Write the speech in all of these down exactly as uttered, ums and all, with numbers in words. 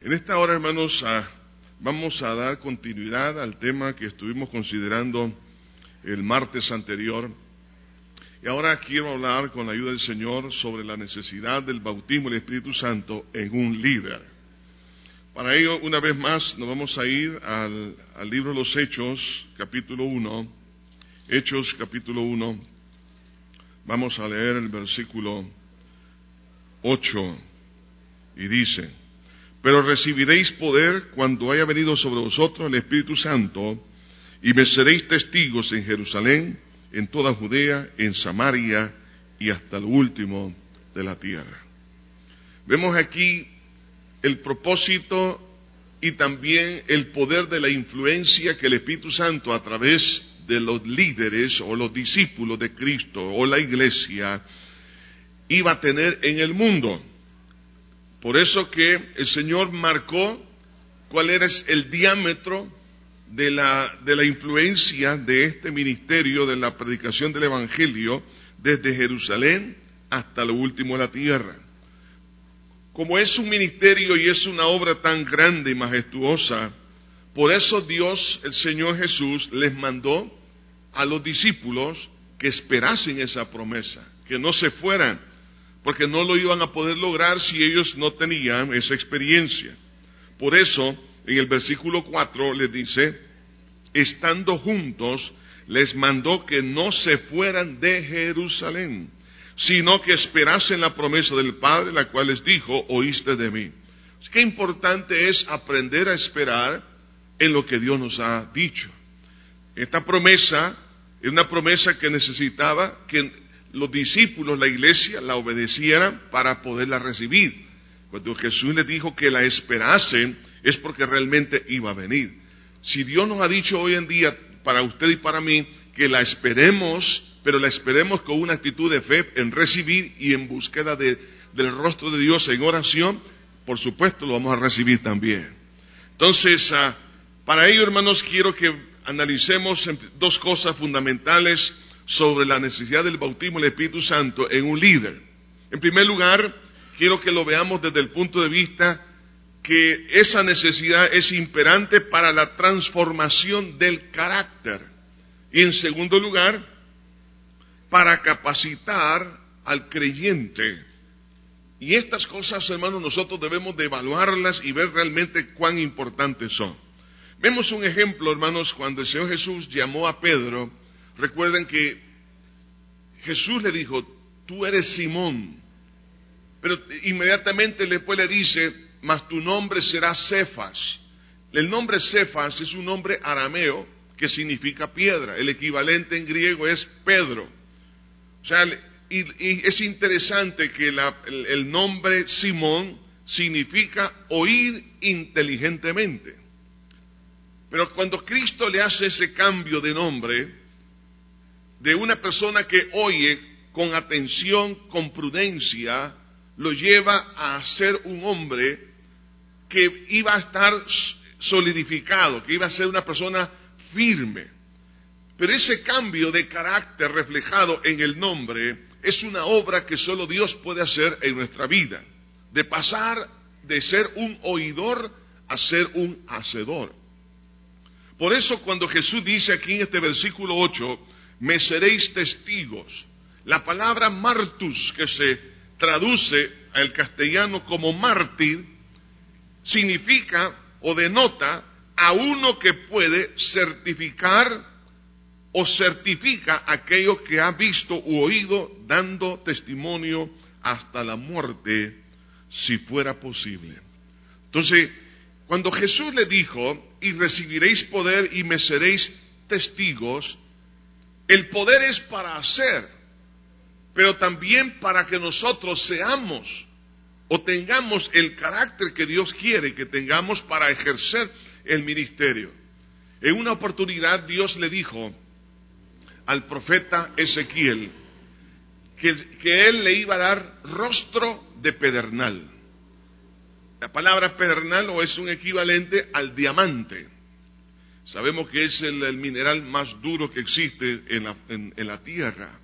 En esta hora, hermanos, ah, vamos a dar continuidad al tema que estuvimos considerando el martes anterior. Y ahora quiero hablar, con la ayuda del Señor, sobre la necesidad del bautismo del Espíritu Santo en un líder. Para ello, una vez más, nos vamos a ir al, al libro de los Hechos, capítulo uno. Hechos, capítulo uno. Vamos a leer el versículo ocho. Y dice: pero recibiréis poder cuando haya venido sobre vosotros el Espíritu Santo, y me seréis testigos en Jerusalén, en toda Judea, en Samaria y hasta lo último de la tierra. Vemos aquí el propósito y también el poder de la influencia que el Espíritu Santo, a través de los líderes o los discípulos de Cristo o la iglesia, iba a tener en el mundo. Por eso que el Señor marcó cuál era el diámetro de la, de la influencia de este ministerio, de la predicación del Evangelio, desde Jerusalén hasta lo último de la tierra. Como es un ministerio y es una obra tan grande y majestuosa, por eso Dios, el Señor Jesús, les mandó a los discípulos que esperasen esa promesa, que no se fueran, porque no lo iban a poder lograr si ellos no tenían esa experiencia. Por eso, en el versículo cuatro les dice: estando juntos, les mandó que no se fueran de Jerusalén, sino que esperasen la promesa del Padre, la cual les dijo: oíste de mí. Qué importante es aprender a esperar en lo que Dios nos ha dicho. Esta promesa es una promesa que necesitaba que los discípulos, la iglesia, la obedecieran para poderla recibir. Cuando Jesús les dijo que la esperasen, es porque realmente iba a venir. Si Dios nos ha dicho hoy en día, para usted y para mí, que la esperemos, pero la esperemos con una actitud de fe en recibir y en búsqueda de, del rostro de Dios en oración, por supuesto lo vamos a recibir también. Entonces, uh, para ello, hermanos, quiero que analicemos dos cosas fundamentales sobre la necesidad del bautismo del Espíritu Santo en un líder. En primer lugar, quiero que lo veamos desde el punto de vista que esa necesidad es imperante para la transformación del carácter. Y en segundo lugar, para capacitar al creyente. Y estas cosas, hermanos, nosotros debemos de evaluarlas y ver realmente cuán importantes son. Vemos un ejemplo, hermanos, cuando el Señor Jesús llamó a Pedro. Recuerden que Jesús le dijo: tú eres Simón, pero inmediatamente después le dice: mas tu nombre será Cefas. El nombre Cefas es un nombre arameo que significa piedra. El equivalente en griego es Pedro. O sea, y, y es interesante que la, el, el nombre Simón significa oír inteligentemente. Pero cuando Cristo le hace ese cambio de nombre, de una persona que oye con atención, con prudencia, lo lleva a ser un hombre que iba a estar solidificado, que iba a ser una persona firme. Pero ese cambio de carácter reflejado en el nombre es una obra que solo Dios puede hacer en nuestra vida, de pasar de ser un oidor a ser un hacedor. Por eso cuando Jesús dice aquí en este versículo ocho: me seréis testigos, la palabra martus, que se traduce al castellano como mártir, significa o denota a uno que puede certificar o certifica aquello que ha visto u oído, dando testimonio hasta la muerte, si fuera posible. Entonces, cuando Jesús le dijo: y recibiréis poder y me seréis testigos, el poder es para hacer, pero también para que nosotros seamos o tengamos el carácter que Dios quiere que tengamos para ejercer el ministerio. En una oportunidad Dios le dijo al profeta Ezequiel que, que él le iba a dar rostro de pedernal. La palabra pedernal o es un equivalente al diamante. Sabemos que es el, el mineral más duro que existe en la, en, en la tierra.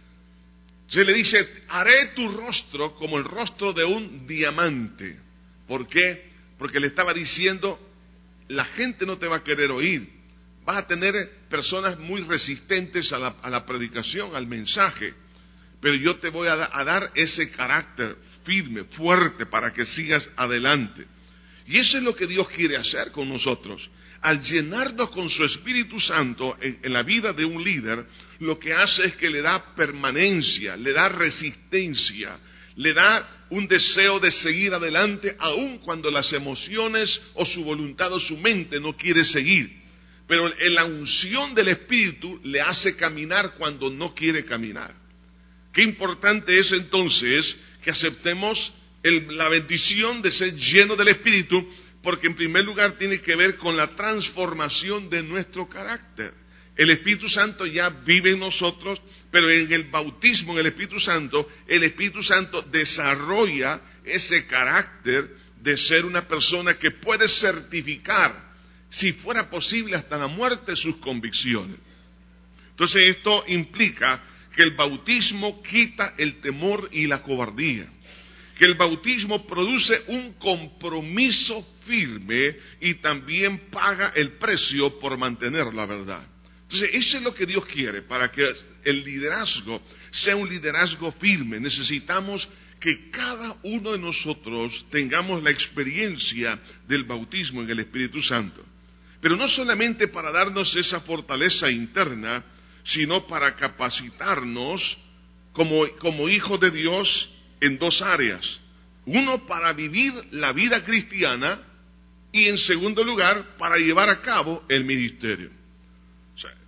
Se le dice: haré tu rostro como el rostro de un diamante. ¿Por qué? porque le estaba diciendo, la gente no te va a querer oír, vas a tener personas muy resistentes a la, a la predicación, al mensaje, pero yo te voy a, da, a dar ese carácter firme, fuerte, para que sigas adelante. Y eso es lo que Dios quiere hacer con nosotros. Al llenarnos con su Espíritu Santo en, en la vida de un líder, lo que hace es que le da permanencia, le da resistencia, le da un deseo de seguir adelante, aun cuando las emociones o su voluntad o su mente no quiere seguir. Pero en la unción del Espíritu le hace caminar cuando no quiere caminar. Qué importante es entonces que aceptemos el, la bendición de ser lleno del Espíritu, porque en primer lugar tiene que ver con la transformación de nuestro carácter. El Espíritu Santo ya vive en nosotros, pero en el bautismo en el Espíritu Santo, el Espíritu Santo desarrolla ese carácter de ser una persona que puede certificar, si fuera posible hasta la muerte, sus convicciones. Entonces esto implica que el bautismo quita el temor y la cobardía, que el bautismo produce un compromiso firme y también paga el precio por mantener la verdad. Entonces, eso es lo que Dios quiere. Para que el liderazgo sea un liderazgo firme, necesitamos que cada uno de nosotros tengamos la experiencia del bautismo en el Espíritu Santo. Pero no solamente para darnos esa fortaleza interna, sino para capacitarnos como, como hijos de Dios en dos áreas. Uno, para vivir la vida cristiana, y en segundo lugar, para llevar a cabo el ministerio. O sea,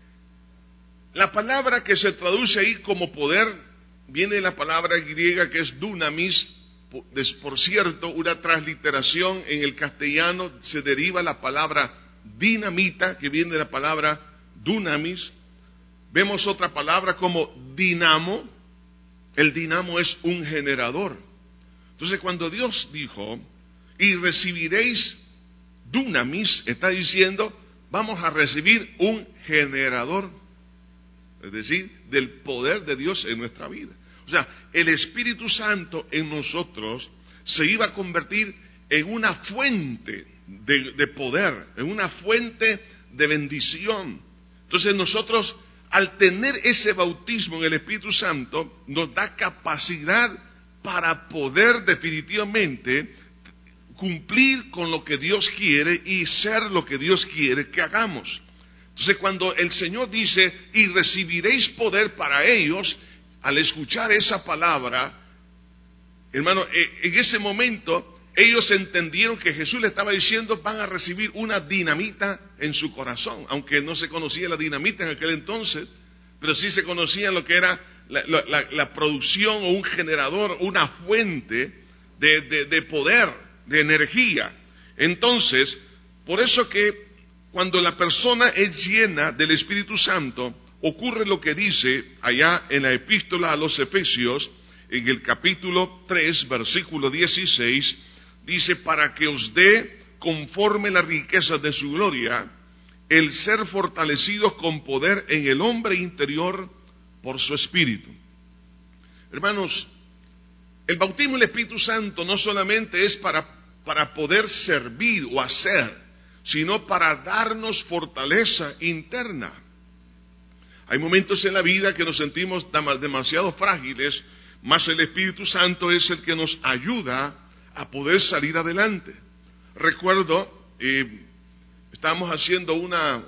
la palabra que se traduce ahí como poder, viene de la palabra griega que es dunamis. Por cierto, una transliteración en el castellano se deriva la palabra dinamita, que viene de la palabra dunamis. Vemos otra palabra como dinamo. El dinamo es un generador. Entonces, cuando Dios dijo, y recibiréis dunamis, está diciendo, vamos a recibir un generador, es decir, del poder de Dios en nuestra vida. O sea, el Espíritu Santo en nosotros se iba a convertir en una fuente de, de poder, en una fuente de bendición. Entonces nosotros, al tener ese bautismo en el Espíritu Santo, nos da capacidad para poder definitivamente cumplir con lo que Dios quiere y ser lo que Dios quiere que hagamos. Entonces, cuando el Señor dice, y recibiréis poder para ellos, al escuchar esa palabra, hermano, en ese momento ellos entendieron que Jesús le estaba diciendo, van a recibir una dinamita en su corazón, aunque no se conocía la dinamita en aquel entonces, pero sí se conocía lo que era la, la, la producción o un generador, una fuente de, de, de poder, de energía. Entonces, por eso que cuando la persona es llena del Espíritu Santo, ocurre lo que dice allá en la epístola a los Efesios, en el capítulo tres, versículo dieciséis, dice, para que os dé, conforme la riqueza de su gloria, el ser fortalecidos con poder en el hombre interior por su Espíritu. Hermanos, el bautismo del Espíritu Santo no solamente es para, para poder servir o hacer, sino para darnos fortaleza interna. Hay momentos en la vida que nos sentimos demasiado frágiles, mas el Espíritu Santo es el que nos ayuda a poder salir adelante. Recuerdo, eh, estábamos haciendo una,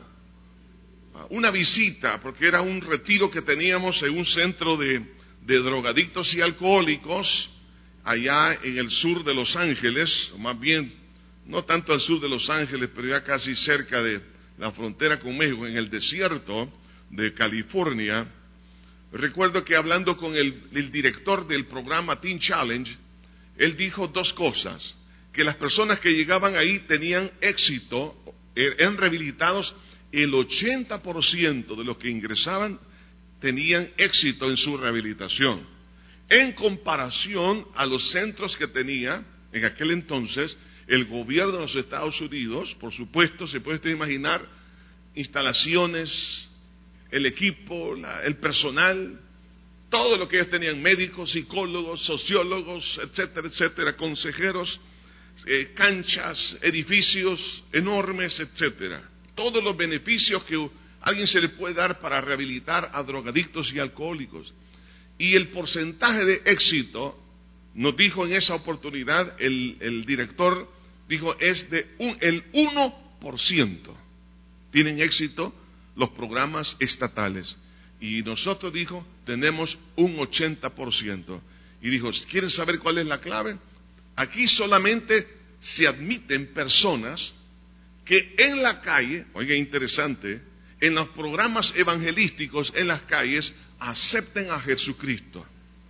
una visita, porque era un retiro que teníamos en un centro de, de drogadictos y alcohólicos, allá en el sur de Los Ángeles, o más bien, no tanto al sur de Los Ángeles, pero ya casi cerca de la frontera con México, en el desierto de California. Recuerdo que hablando con el, el director del programa Teen Challenge, él dijo dos cosas, que las personas que llegaban ahí tenían éxito, eran rehabilitados, el ochenta por ciento de los que ingresaban tenían éxito en su rehabilitación, en comparación a los centros que tenía en aquel entonces el gobierno de los Estados Unidos. Por supuesto, se puede usted imaginar, instalaciones, el equipo, la, el personal, todo lo que ellos tenían, médicos, psicólogos, sociólogos, etcétera, etcétera, consejeros, eh, canchas, edificios enormes, etcétera. Todos los beneficios que a alguien se le puede dar para rehabilitar a drogadictos y alcohólicos. Y el porcentaje de éxito, nos dijo en esa oportunidad, el, el director dijo, es de un, el uno por ciento. Tienen éxito los programas estatales. Y nosotros, dijo, tenemos un ochenta por ciento. Y dijo, ¿quieren saber cuál es la clave? Aquí solamente se admiten personas que en la calle, oiga, interesante, en los programas evangelísticos en las calles acepten a Jesucristo.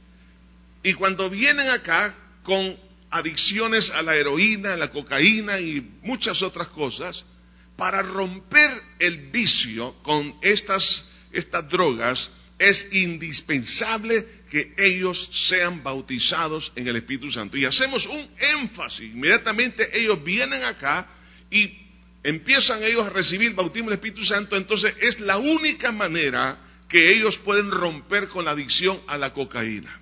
Y cuando vienen acá con adicciones a la heroína, a la cocaína y muchas otras cosas, para romper el vicio con estas, estas drogas, es indispensable que ellos sean bautizados en el Espíritu Santo. Y hacemos un énfasis, inmediatamente ellos vienen acá y empiezan ellos a recibir bautismo del Espíritu Santo, entonces es la única manera que ellos pueden romper con la adicción a la cocaína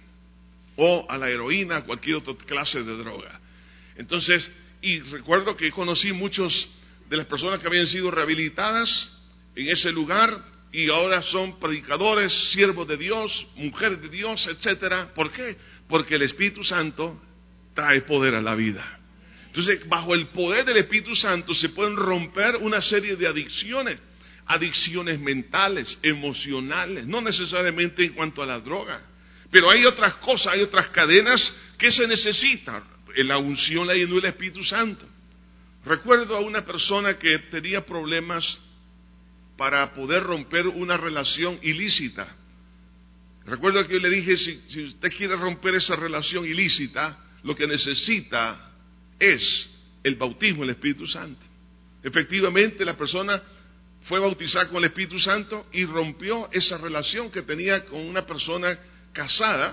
o a la heroína, a cualquier otra clase de droga. Entonces, y recuerdo que conocí muchos de las personas que habían sido rehabilitadas en ese lugar y ahora son predicadores, siervos de Dios, mujeres de Dios, etcétera. ¿Por qué? Porque el Espíritu Santo trae poder a la vida. Entonces, bajo el poder del Espíritu Santo se pueden romper una serie de adicciones, adicciones mentales, emocionales, no necesariamente en cuanto a la droga, pero hay otras cosas, hay otras cadenas que se necesitan. En la unción, la llenura del Espíritu Santo. Recuerdo a una persona que tenía problemas para poder romper una relación ilícita. Recuerdo que yo le dije, si, si usted quiere romper esa relación ilícita, lo que necesita es el bautismo del Espíritu Santo. Efectivamente, la persona fue bautizada con el Espíritu Santo y rompió esa relación que tenía con una persona casada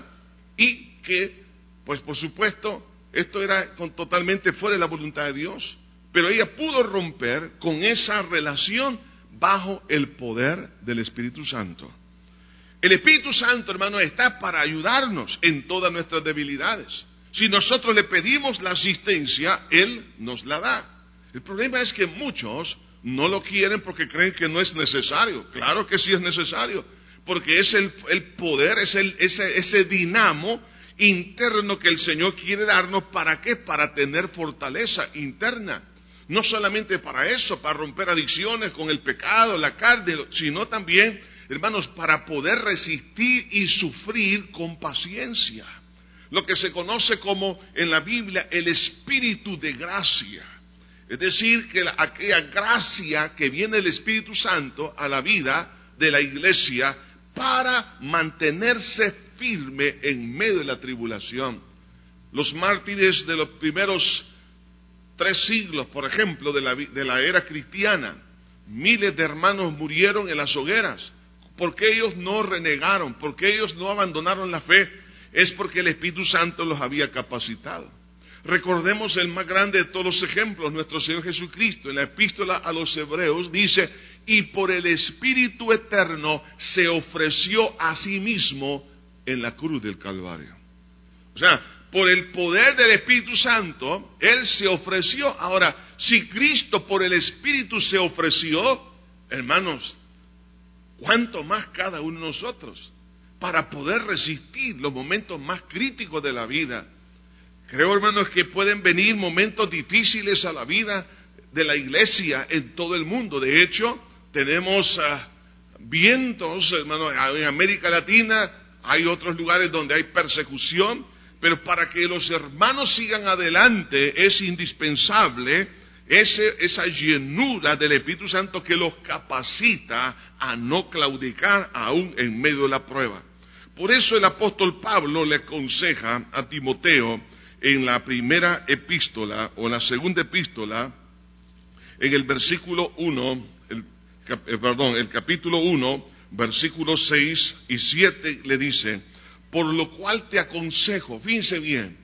y que, pues por supuesto, esto era con, totalmente fuera de la voluntad de Dios, pero ella pudo romper con esa relación bajo el poder del Espíritu Santo. El Espíritu Santo, hermano, está para ayudarnos en todas nuestras debilidades. Si nosotros le pedimos la asistencia, Él nos la da. El problema es que muchos no lo quieren porque creen que no es necesario. Claro que sí es necesario, porque es el, el poder, es el, ese, ese dinamo interno que el Señor quiere darnos. ¿Para qué? Para tener fortaleza interna. No solamente para eso, para romper adicciones con el pecado, la carne, sino también, hermanos, para poder resistir y sufrir con paciencia. Lo que se conoce como en la Biblia el espíritu de gracia. Es decir, que la, aquella gracia que viene del Espíritu Santo a la vida de la iglesia para mantenerse firme en medio de la tribulación. Los mártires de los primeros tres siglos, por ejemplo, de la, de la era cristiana, miles de hermanos murieron en las hogueras, porque ellos no renegaron, porque ellos no abandonaron la fe. Es porque el Espíritu Santo los había capacitado. Recordemos el más grande de todos los ejemplos, nuestro Señor Jesucristo. En la epístola a los Hebreos dice, y por el Espíritu eterno se ofreció a sí mismo en la cruz del Calvario. O sea, por el poder del Espíritu Santo, Él se ofreció. Ahora, si Cristo por el Espíritu se ofreció, hermanos, ¿cuánto más cada uno de nosotros? Para poder resistir los momentos más críticos de la vida. Creo, hermanos, que pueden venir momentos difíciles a la vida de la iglesia en todo el mundo. De hecho, tenemos uh, vientos, hermanos, en América Latina, hay otros lugares donde hay persecución, pero para que los hermanos sigan adelante es indispensable ese, esa llenura del Espíritu Santo que los capacita a no claudicar aún en medio de la prueba. Por eso el apóstol Pablo le aconseja a Timoteo en la primera epístola o la segunda epístola, en el versículo uno, el, eh, perdón, el capítulo uno, versículos seis y siete, le dice, por lo cual te aconsejo, fíjense bien,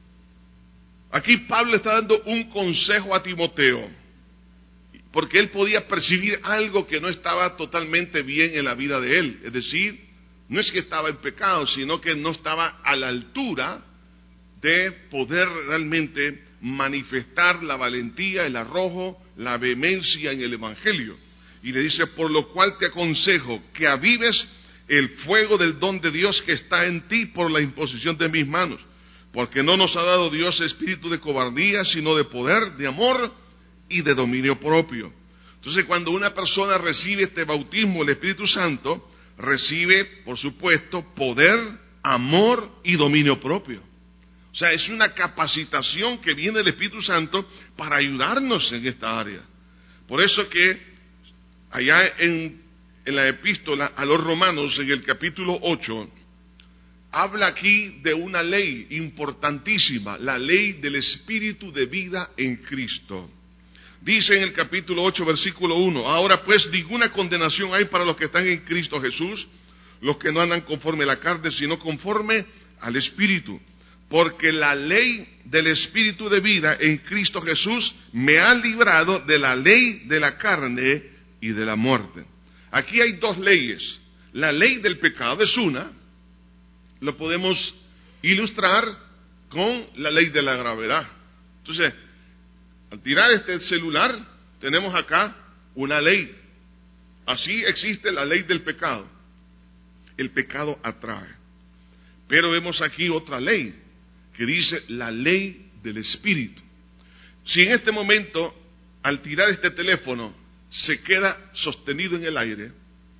aquí Pablo está dando un consejo a Timoteo, porque él podía percibir algo que no estaba totalmente bien en la vida de él, es decir, no es que estaba en pecado, sino que no estaba a la altura de poder realmente manifestar la valentía, el arrojo, la vehemencia en el Evangelio. Y le dice, por lo cual te aconsejo que avives el fuego del don de Dios que está en ti por la imposición de mis manos. Porque no nos ha dado Dios espíritu de cobardía, sino de poder, de amor y de dominio propio. Entonces, cuando una persona recibe este bautismo, el Espíritu Santo, recibe, por supuesto, poder, amor y dominio propio. O sea, es una capacitación que viene del Espíritu Santo para ayudarnos en esta área. Por eso que allá en, en la epístola a los Romanos, en el capítulo ocho, habla aquí de una ley importantísima, la ley del Espíritu de vida en Cristo. Dice en el capítulo ocho, versículo uno, ahora pues ninguna condenación hay para los que están en Cristo Jesús, los que no andan conforme a la carne, sino conforme al Espíritu. Porque la ley del Espíritu de vida en Cristo Jesús me ha librado de la ley de la carne y de la muerte. Aquí hay dos leyes. La ley del pecado es una, lo podemos ilustrar con la ley de la gravedad. Entonces, al tirar este celular, tenemos acá una ley. Así existe la ley del pecado. El pecado atrae. Pero vemos aquí otra ley, que dice la ley del Espíritu. Si en este momento, al tirar este teléfono, se queda sostenido en el aire,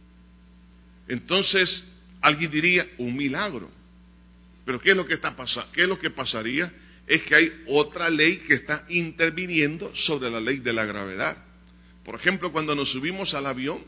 entonces alguien diría, un milagro. Pero ¿qué es lo que está pasando? ¿Qué es lo que pasaría? Es que hay otra ley que está interviniendo sobre la ley de la gravedad. Por ejemplo, cuando nos subimos al avión,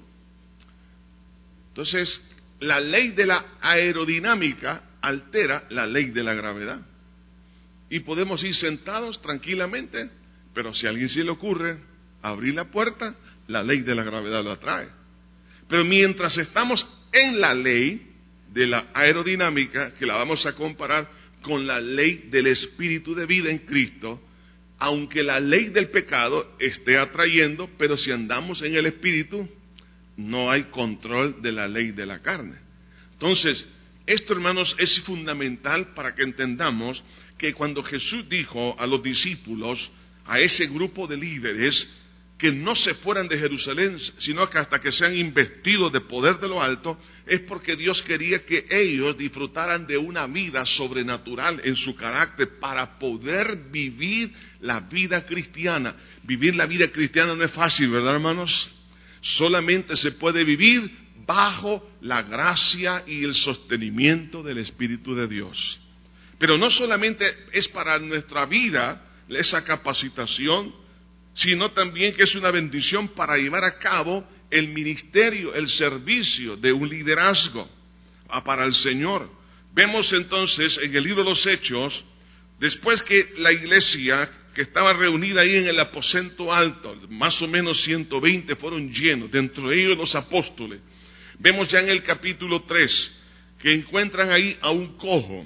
entonces la ley de la aerodinámica altera la ley de la gravedad. Y podemos ir sentados tranquilamente, pero si a alguien se le ocurre abrir la puerta, la ley de la gravedad la atrae. Pero mientras estamos en la ley de la aerodinámica, que la vamos a comparar con la ley del Espíritu de vida en Cristo, aunque la ley del pecado esté atrayendo, pero si andamos en el Espíritu, no hay control de la ley de la carne. Entonces, esto, hermanos, es fundamental para que entendamos que cuando Jesús dijo a los discípulos, a ese grupo de líderes, que no se fueran de Jerusalén, sino que hasta que sean investidos de poder de lo alto, es porque Dios quería que ellos disfrutaran de una vida sobrenatural en su carácter para poder vivir la vida cristiana. Vivir la vida cristiana no es fácil, ¿verdad, hermanos? Solamente se puede vivir bajo la gracia y el sostenimiento del Espíritu de Dios. Pero no solamente es para nuestra vida esa capacitación, sino también que es una bendición para llevar a cabo el ministerio, el servicio de un liderazgo para el Señor. Vemos entonces en el libro de los Hechos, después que la iglesia que estaba reunida ahí en el aposento alto, más o menos ciento veinte fueron llenos, dentro de ellos los apóstoles. Vemos ya en el capítulo tres que encuentran ahí a un cojo,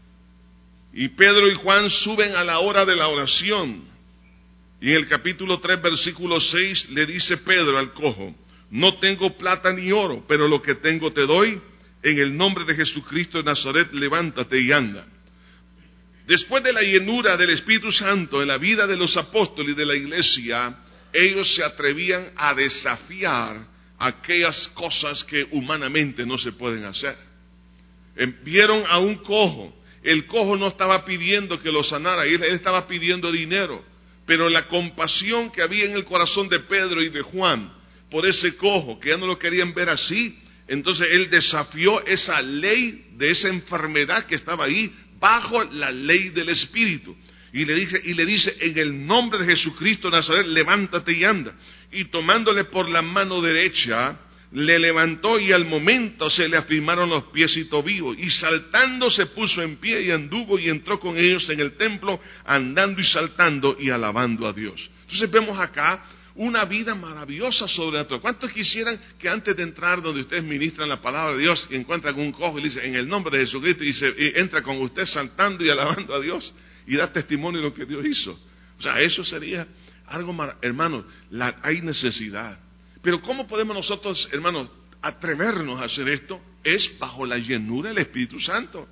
y Pedro y Juan suben a la hora de la oración. Y en el capítulo tres, versículo seis, le dice Pedro al cojo, no tengo plata ni oro, pero lo que tengo te doy, en el nombre de Jesucristo de Nazaret, levántate y anda. Después de la llenura del Espíritu Santo en la vida de los apóstoles y de la iglesia, ellos se atrevían a desafiar aquellas cosas que humanamente no se pueden hacer. Vieron a un cojo, el cojo no estaba pidiendo que lo sanara, él, él estaba pidiendo dinero. Pero la compasión que había en el corazón de Pedro y de Juan por ese cojo, que ya no lo querían ver así, entonces él desafió esa ley de esa enfermedad que estaba ahí, bajo la ley del Espíritu. Y le, dije, y le dice, en el nombre de Jesucristo de Nazaret, levántate y anda. Y tomándole por la mano derecha, le levantó y al momento se le afirmaron los pies y tobillos, y saltando se puso en pie y anduvo y entró con ellos en el templo, andando y saltando y alabando a Dios. Entonces vemos acá una vida maravillosa sobrenatural. ¿Cuántos quisieran que antes de entrar donde ustedes ministran la palabra de Dios y encuentran un cojo y le dicen en el nombre de Jesucristo y, se, y entra con usted saltando y alabando a Dios y da testimonio de lo que Dios hizo? O sea, eso sería algo maravilloso. Hermanos, la, hay necesidad. Pero ¿cómo podemos nosotros, hermanos, atrevernos a hacer esto? Es bajo la llenura del Espíritu Santo.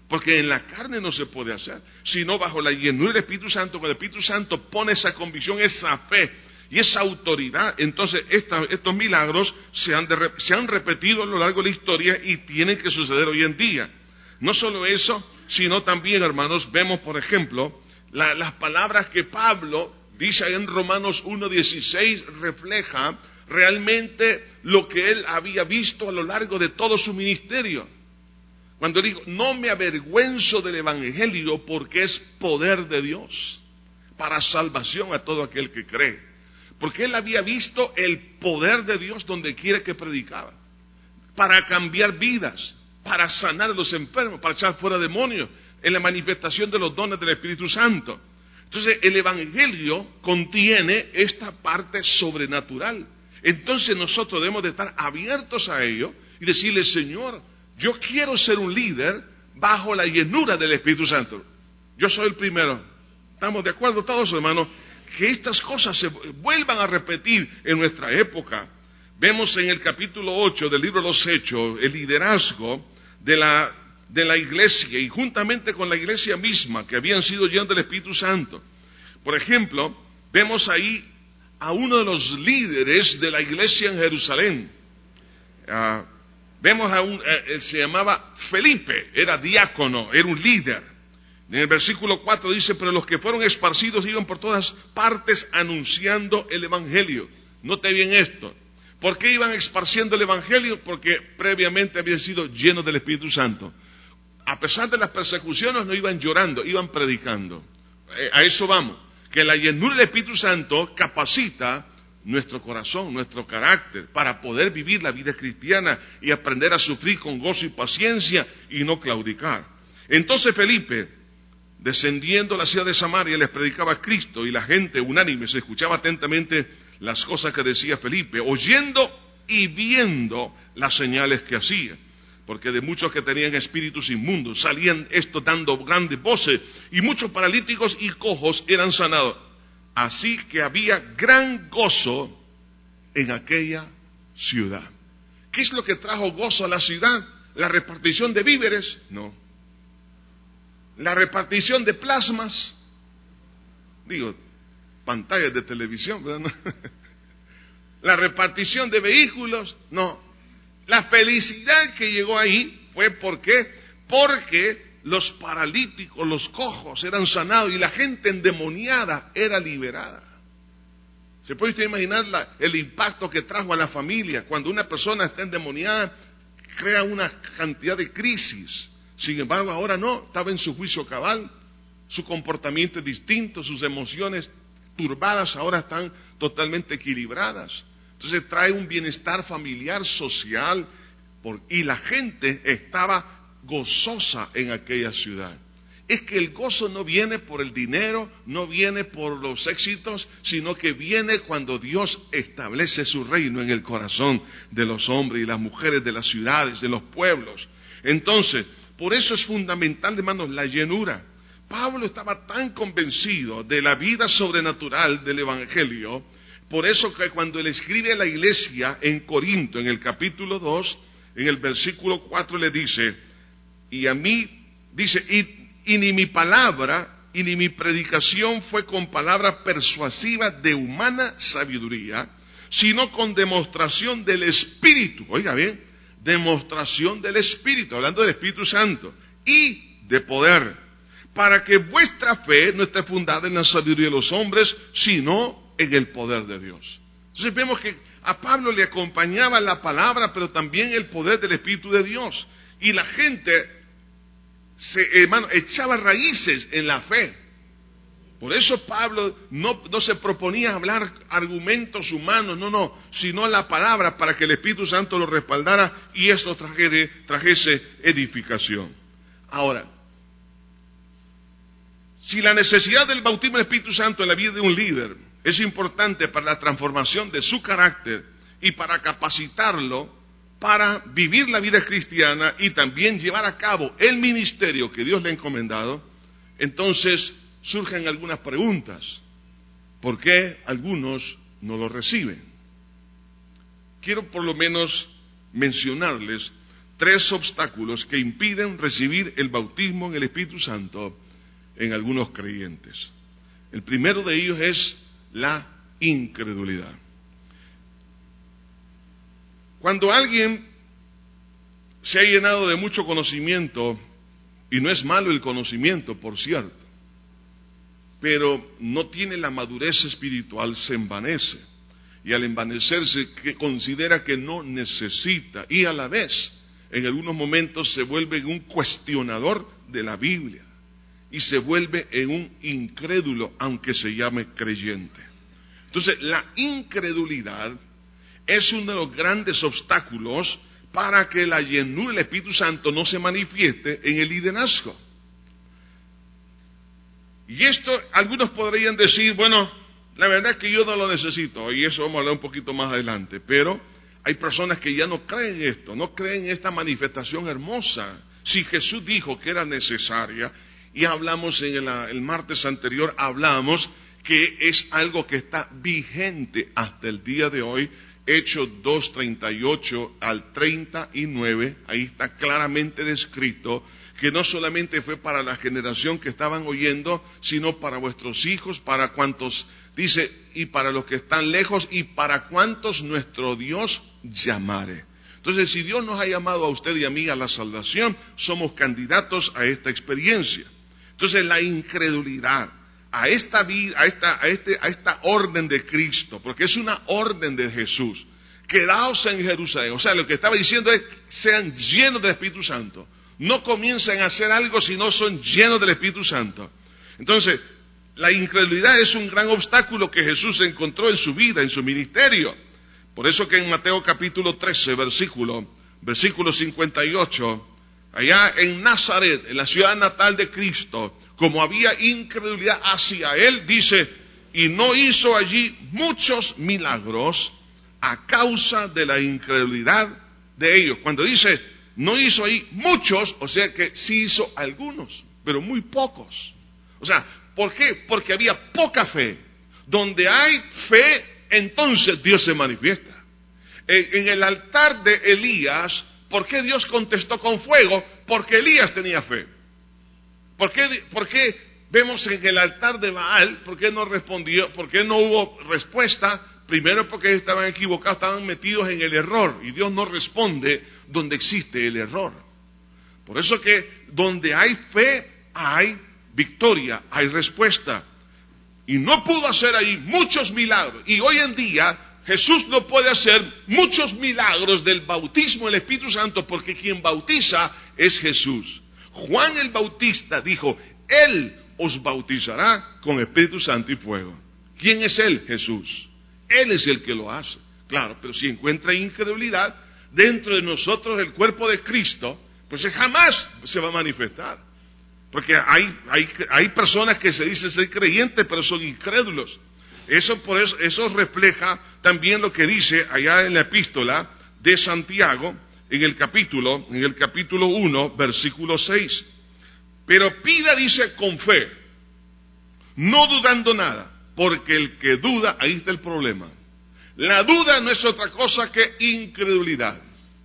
porque en la carne no se puede hacer, sino bajo la llenura del Espíritu Santo. Cuando el Espíritu Santo pone esa convicción, esa fe y esa autoridad, entonces esta, estos milagros se han, de, se han repetido a lo largo de la historia y tienen que suceder hoy en día. No solo eso, sino también, hermanos, vemos, por ejemplo, la, las palabras que Pablo dice en Romanos uno dieciséis, refleja realmente lo que él había visto a lo largo de todo su ministerio. Cuando dijo, no me avergüenzo del Evangelio porque es poder de Dios para salvación a todo aquel que cree. Porque él había visto el poder de Dios donde quiera que predicaba, para cambiar vidas, para sanar a los enfermos, para echar fuera demonios, en la manifestación de los dones del Espíritu Santo. Entonces el Evangelio contiene esta parte sobrenatural. Entonces nosotros debemos de estar abiertos a ello y decirle, Señor, yo quiero ser un líder bajo la llenura del Espíritu Santo. Yo soy el primero. ¿Estamos de acuerdo todos, hermanos? Que estas cosas se vuelvan a repetir en nuestra época. Vemos en el capítulo ocho del libro de los Hechos el liderazgo de la, de la iglesia, y juntamente con la iglesia misma, que habían sido llenos del Espíritu Santo. Por ejemplo, vemos ahí a uno de los líderes de la iglesia en Jerusalén. Uh, vemos a un, uh, se llamaba Felipe, era diácono, era un líder. En el versículo cuatro dice, pero los que fueron esparcidos iban por todas partes anunciando el Evangelio. Note bien esto. ¿Por qué iban esparciendo el Evangelio? Porque previamente habían sido llenos del Espíritu Santo. A pesar de las persecuciones no iban llorando, iban predicando. Eh, a eso vamos. Que la llenura del Espíritu Santo capacita nuestro corazón, nuestro carácter, para poder vivir la vida cristiana y aprender a sufrir con gozo y paciencia y no claudicar. Entonces Felipe, descendiendo a la ciudad de Samaria, les predicaba a Cristo, y la gente unánime se escuchaba atentamente las cosas que decía Felipe, oyendo y viendo las señales que hacía, porque de muchos que tenían espíritus inmundos salían estos dando grandes voces, y muchos paralíticos y cojos eran sanados. Así que había gran gozo en aquella ciudad. ¿Qué es lo que trajo gozo a la ciudad? ¿La repartición de víveres? No. La repartición de plasmas, digo, pantallas de televisión, ¿verdad? La repartición de vehículos, no. La felicidad que llegó ahí fue ¿por qué? Porque los paralíticos, los cojos eran sanados y la gente endemoniada era liberada. ¿Se puede usted imaginar la, el impacto que trajo a la familia? Cuando una persona está endemoniada, crea una cantidad de crisis. Sin embargo, ahora no, estaba en su juicio cabal, su comportamiento es distinto, sus emociones turbadas ahora están totalmente equilibradas. Entonces trae un bienestar familiar, social, por, y la gente estaba gozosa en aquella ciudad. Es que el gozo no viene por el dinero, no viene por los éxitos, sino que viene cuando Dios establece su reino en el corazón de los hombres y las mujeres de las ciudades, de los pueblos. Entonces, por eso es fundamental, hermanos, la llenura. Pablo estaba tan convencido de la vida sobrenatural del Evangelio, por eso que cuando él escribe a la iglesia en Corinto, en el capítulo dos, en el versículo cuatro le dice, y a mí, dice, y, y ni mi palabra, y ni mi predicación fue con palabra persuasiva de humana sabiduría, sino con demostración del Espíritu. Oiga bien, demostración del Espíritu, hablando del Espíritu Santo, y de poder, para que vuestra fe no esté fundada en la sabiduría de los hombres, sino en el poder de Dios. Entonces vemos que a Pablo le acompañaba la palabra, pero también el poder del Espíritu de Dios, y la gente, se, hermano, echaba raíces en la fe. Por eso Pablo no, no se proponía hablar argumentos humanos, no, no, sino la palabra para que el Espíritu Santo lo respaldara y esto trajere, trajese edificación. Ahora, si la necesidad del bautismo del Espíritu Santo en la vida de un líder es importante para la transformación de su carácter y para capacitarlo para vivir la vida cristiana y también llevar a cabo el ministerio que Dios le ha encomendado, entonces surgen algunas preguntas. ¿Por qué algunos no lo reciben? Quiero por lo menos mencionarles tres obstáculos que impiden recibir el bautismo en el Espíritu Santo en algunos creyentes. El primero de ellos es la incredulidad. Cuando alguien se ha llenado de mucho conocimiento, y no es malo el conocimiento, por cierto, pero no tiene la madurez espiritual, se envanece, y al envanecerse que considera que no necesita, y a la vez en algunos momentos se vuelve un cuestionador de la Biblia y se vuelve en un incrédulo aunque se llame creyente. Entonces la incredulidad es uno de los grandes obstáculos para que la llenura del Espíritu Santo no se manifieste en el liderazgo. Y esto, algunos podrían decir, bueno, la verdad es que yo no lo necesito, y eso vamos a hablar un poquito más adelante, pero hay personas que ya no creen esto, no creen en esta manifestación hermosa. Si Jesús dijo que era necesaria, y hablamos en el, el martes anterior, hablamos que es algo que está vigente hasta el día de hoy. Hechos dos, treinta y ocho al treinta y nueve, ahí está claramente descrito que no solamente fue para la generación que estaban oyendo, sino para vuestros hijos, para cuantos, dice, y para los que están lejos, y para cuantos nuestro Dios llamare. Entonces, si Dios nos ha llamado a usted y a mí a la salvación, somos candidatos a esta experiencia. Entonces, la incredulidad a esta vida, a esta, a este, a esta orden de Cristo, porque es una orden de Jesús, quedaos en Jerusalén. O sea, lo que estaba diciendo es, sean llenos del Espíritu Santo. No comiencen a hacer algo si no son llenos del Espíritu Santo. Entonces, la incredulidad es un gran obstáculo que Jesús encontró en su vida, en su ministerio. Por eso que en Mateo capítulo trece, versículo, versículo cincuenta y ocho, allá en Nazaret, en la ciudad natal de Cristo, como había incredulidad hacia él, dice, y no hizo allí muchos milagros a causa de la incredulidad de ellos. Cuando dice, no hizo ahí muchos, o sea que sí hizo algunos, pero muy pocos. O sea, ¿por qué? Porque había poca fe. Donde hay fe, entonces Dios se manifiesta. En, en el altar de Elías, ¿por qué Dios contestó con fuego? Porque Elías tenía fe. ¿Por qué, ¿Por qué vemos en el altar de Baal? ¿Por qué no respondió? ¿Por qué no hubo respuesta? Primero porque estaban equivocados, estaban metidos en el error. Y Dios no responde donde existe el error. Por eso que donde hay fe, hay victoria, hay respuesta. Y no pudo hacer ahí muchos milagros. Y hoy en día Jesús no puede hacer muchos milagros del bautismo del Espíritu Santo porque quien bautiza es Jesús. Juan el Bautista dijo, Él os bautizará con Espíritu Santo y fuego. ¿Quién es Él? Jesús. Él es el que lo hace. Claro, pero si encuentra incredulidad dentro de nosotros, el cuerpo de Cristo, pues jamás se va a manifestar. Porque hay, hay, hay personas que se dicen ser creyentes, pero son incrédulos. Eso, por eso, eso refleja también lo que dice allá en la epístola de Santiago, en el capítulo, en el capítulo uno, versículo seis. Pero pida, dice, con fe, no dudando nada, porque el que duda, ahí está el problema. La duda no es otra cosa que incredulidad.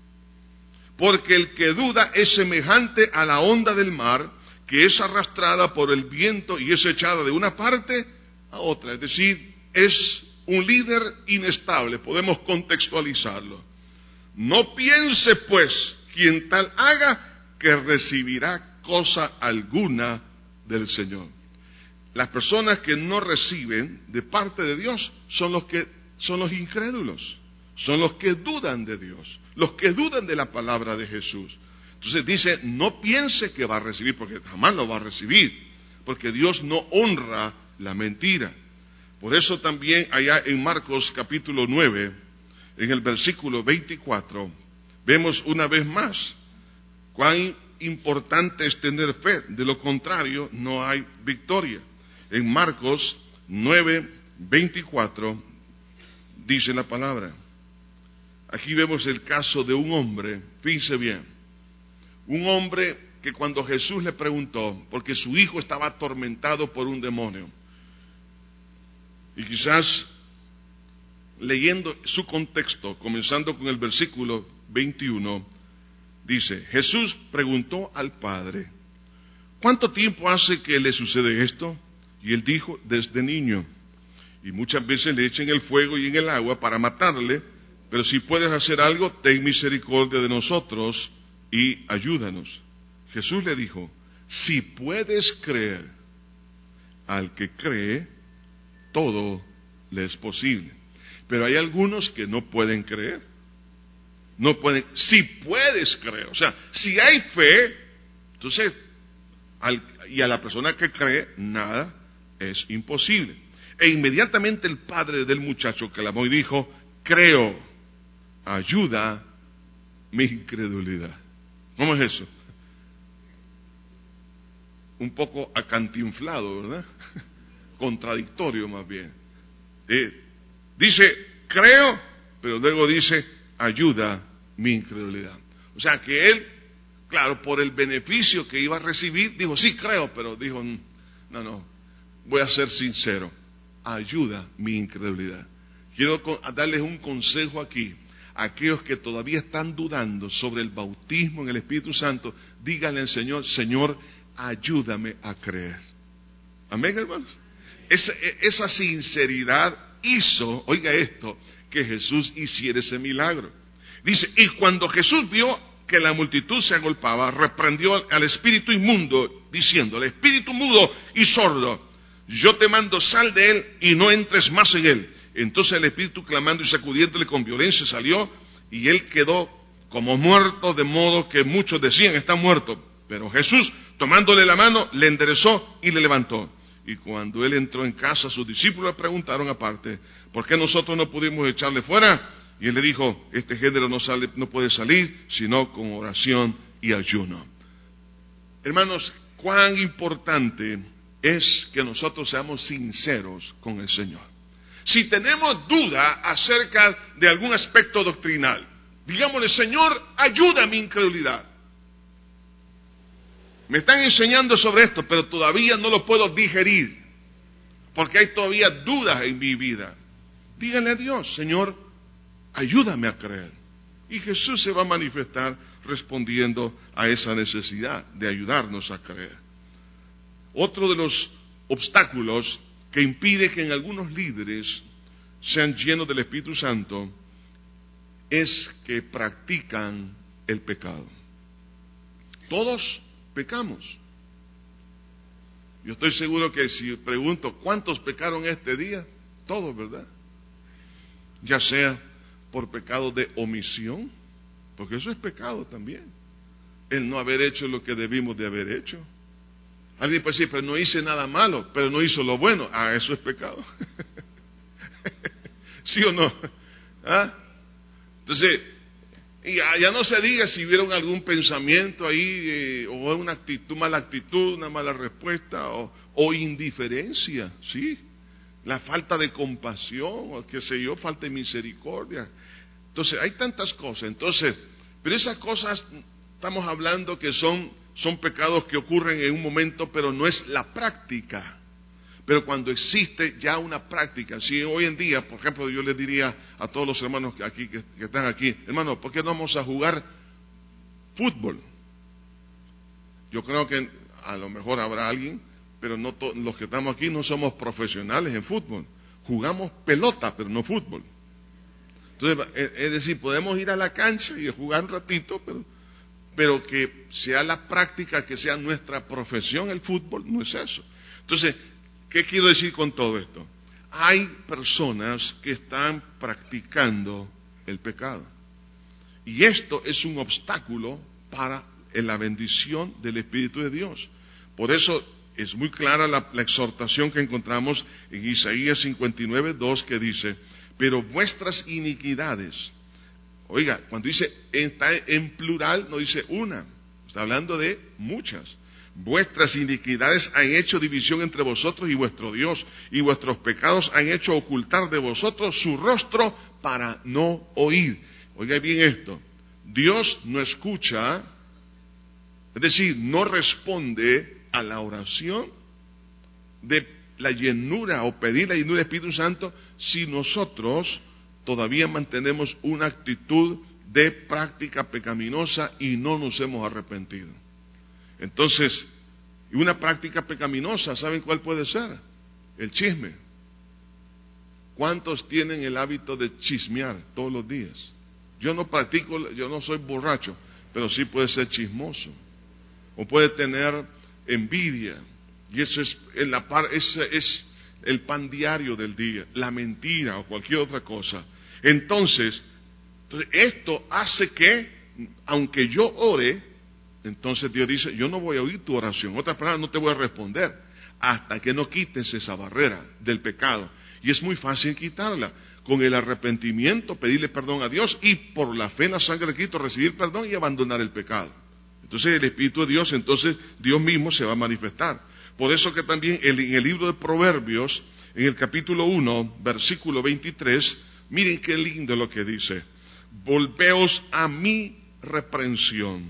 Porque el que duda es semejante a la onda del mar, que es arrastrada por el viento y es echada de una parte a otra. Es decir, es un líder inestable, podemos contextualizarlo. No piense pues quien tal haga que recibirá cosa alguna del Señor. Las personas que no reciben de parte de Dios son los que son los incrédulos, son los que dudan de Dios, los que dudan de la palabra de Jesús. Entonces dice, no piense que va a recibir, porque jamás lo va a recibir, porque Dios no honra la mentira. Por eso también allá en Marcos capítulo nueve, en el versículo veinticuatro, vemos una vez más cuán importante es tener fe. De lo contrario, no hay victoria. En Marcos nueve, veinticuatro, dice la palabra. Aquí vemos el caso de un hombre, fíjense bien, un hombre que cuando Jesús le preguntó, porque su hijo estaba atormentado por un demonio, y quizás leyendo su contexto, comenzando con el versículo veintiuno, Dice, Jesús preguntó al Padre, ¿cuánto tiempo hace que le sucede esto? Y él dijo, desde niño. Y muchas veces le echan el fuego y en el agua para matarle, pero si puedes hacer algo, ten misericordia de nosotros y ayúdanos. Jesús le dijo, si puedes creer, al que cree, todo le es posible. Pero hay algunos que no pueden creer. No pueden, si puedes creer, o sea, si hay fe, entonces, al, y a la persona que cree, nada es imposible. E inmediatamente el padre del muchacho clamó y dijo, creo, ayuda mi incredulidad. ¿Cómo es eso? Un poco acantinflado, ¿verdad? Contradictorio más bien. Eh, dice, creo, pero luego dice, ayuda mi incredulidad. O sea que él, claro, por el beneficio que iba a recibir, dijo, sí creo, pero dijo, no, no, voy a ser sincero, ayuda mi incredulidad. Quiero darles un consejo aquí. Aquellos que todavía están dudando sobre el bautismo en el Espíritu Santo, díganle al Señor, Señor, ayúdame a creer. Amén, hermanos. Esa, esa sinceridad hizo, oiga esto, que Jesús hiciera ese milagro. Dice, y cuando Jesús vio que la multitud se agolpaba, reprendió al espíritu inmundo, diciendo, el espíritu mudo y sordo, yo te mando, sal de él y no entres más en él. Entonces el espíritu, clamando y sacudiéndole con violencia, salió, y él quedó como muerto, de modo que muchos decían, está muerto. Pero Jesús, tomándole la mano, le enderezó y le levantó. Y cuando él entró en casa, sus discípulos le preguntaron aparte, ¿por qué nosotros no pudimos echarle fuera? Y él le dijo, este género no sale, no puede salir, sino con oración y ayuno. Hermanos, cuán importante es que nosotros seamos sinceros con el Señor. Si tenemos duda acerca de algún aspecto doctrinal, digámosle, Señor, ayuda a mi incredulidad. Me están enseñando sobre esto, pero todavía no lo puedo digerir, porque hay todavía dudas en mi vida. Díganle a Dios, Señor, ayúdame a creer. Y Jesús se va a manifestar respondiendo a esa necesidad de ayudarnos a creer. Otro de los obstáculos que impide que en algunos líderes sean llenos del Espíritu Santo es que practican el pecado. Todos pecamos. Yo estoy seguro que si pregunto ¿cuántos pecaron este día? Todos, ¿verdad? Ya sea por pecado de omisión, porque eso es pecado también, el no haber hecho lo que debimos de haber hecho. Alguien puede decir, pero no hice nada malo, pero no hizo lo bueno. Ah, eso es pecado. ¿Sí o no? ¿Ah? Entonces, ya, ya no se diga si vieron algún pensamiento ahí, eh, o una actitud, mala actitud, una mala respuesta, o, o indiferencia, ¿sí? La falta de compasión, o qué sé yo, falta de misericordia. Entonces, hay tantas cosas. Entonces, pero esas cosas, estamos hablando que son... Son pecados que ocurren en un momento, pero no es la práctica. Pero cuando existe ya una práctica, si hoy en día, por ejemplo, yo les diría a todos los hermanos que, aquí, que, que están aquí, hermanos, ¿por qué no vamos a jugar fútbol? Yo creo que a lo mejor habrá alguien, pero no to, los que estamos aquí no somos profesionales en fútbol. Jugamos pelota, pero no fútbol. Entonces, es decir, podemos ir a la cancha y jugar un ratito, pero... pero que sea la práctica, que sea nuestra profesión el fútbol, no es eso. Entonces, ¿qué quiero decir con todo esto? Hay personas que están practicando el pecado. Y esto es un obstáculo para la bendición del Espíritu de Dios. Por eso es muy clara la, la exhortación que encontramos en Isaías cincuenta y nueve, dos, que dice, pero vuestras iniquidades... Oiga, cuando dice está en plural, no dice una, está hablando de muchas. Vuestras iniquidades han hecho división entre vosotros y vuestro Dios, y vuestros pecados han hecho ocultar de vosotros su rostro para no oír. Oiga bien esto, Dios no escucha, es decir, no responde a la oración de la llenura o pedir la llenura del Espíritu Santo si nosotros todavía mantenemos una actitud de práctica pecaminosa y no nos hemos arrepentido. Entonces, una práctica pecaminosa, ¿saben cuál puede ser? El chisme. ¿Cuántos tienen el hábito de chismear todos los días? Yo no practico, yo no soy borracho, pero sí puede ser chismoso. O puede tener envidia. Y eso es, en la par, ese es el pan diario del día, la mentira o cualquier otra cosa. Entonces, entonces, esto hace que, aunque yo ore, entonces Dios dice, yo no voy a oír tu oración. En otras palabras, no te voy a responder hasta que no quites esa barrera del pecado. Y es muy fácil quitarla. Con el arrepentimiento, pedirle perdón a Dios y por la fe en la sangre de Cristo recibir perdón y abandonar el pecado. Entonces el Espíritu de Dios, entonces Dios mismo se va a manifestar. Por eso que también en el libro de Proverbios, en el capítulo uno, versículo veintitrés, miren qué lindo lo que dice. Volveos a mi reprensión.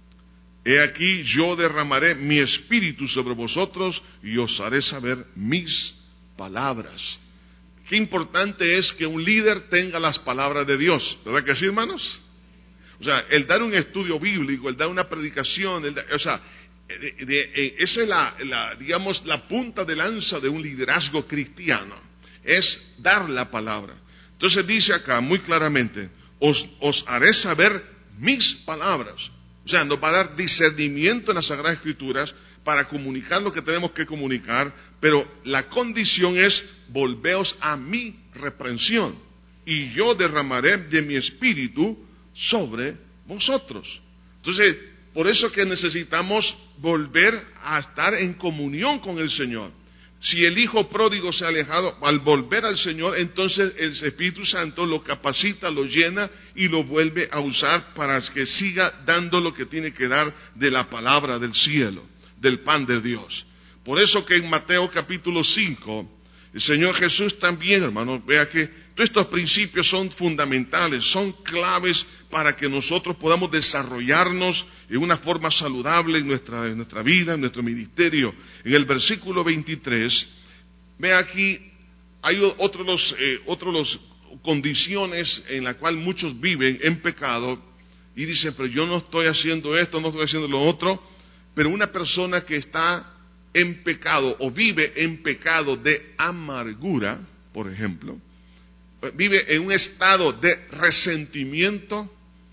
He aquí yo derramaré mi espíritu sobre vosotros y os haré saber mis palabras. Qué importante es que un líder tenga las palabras de Dios, ¿verdad que sí, hermanos? O sea, el dar un estudio bíblico, el dar una predicación, el dar, o sea, de, de, de, esa es la, la, digamos, la punta de lanza de un liderazgo cristiano, es dar la palabra. Entonces dice acá muy claramente, os, os haré saber mis palabras. O sea, nos va a dar discernimiento en las Sagradas Escrituras para comunicar lo que tenemos que comunicar, pero la condición es, volveos a mi reprensión, y yo derramaré de mi espíritu sobre vosotros. Entonces, por eso que necesitamos volver a estar en comunión con el Señor. Si el hijo pródigo se ha alejado, al volver al Señor, entonces el Espíritu Santo lo capacita, lo llena y lo vuelve a usar para que siga dando lo que tiene que dar de la palabra del cielo, del pan de Dios. Por eso que en Mateo capítulo cinco, el Señor Jesús también, hermanos, vea que todos estos principios son fundamentales, son claves para que nosotros podamos desarrollarnos en una forma saludable en nuestra, en nuestra vida, en nuestro ministerio. En el versículo veintitrés, ve aquí, hay otros los, eh, otros los condiciones en la cual muchos viven en pecado y dicen, pero yo no estoy haciendo esto, no estoy haciendo lo otro. Pero una persona que está en pecado o vive en pecado de amargura, por ejemplo, vive en un estado de resentimiento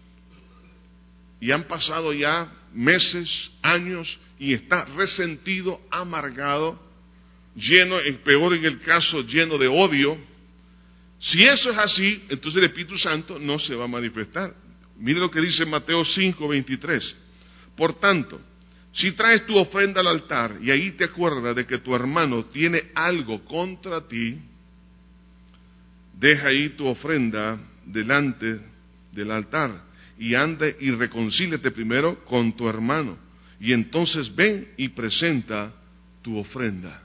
y han pasado ya meses, años y está resentido, amargado, lleno, peor en el caso, lleno de odio. Si eso es así, entonces el Espíritu Santo no se va a manifestar. Mire lo que dice Mateo cinco, veintitrés. Por tanto, si traes tu ofrenda al altar y ahí te acuerdas de que tu hermano tiene algo contra ti, deja ahí tu ofrenda delante del altar y anda y reconcíliate primero con tu hermano y entonces ven y presenta tu ofrenda.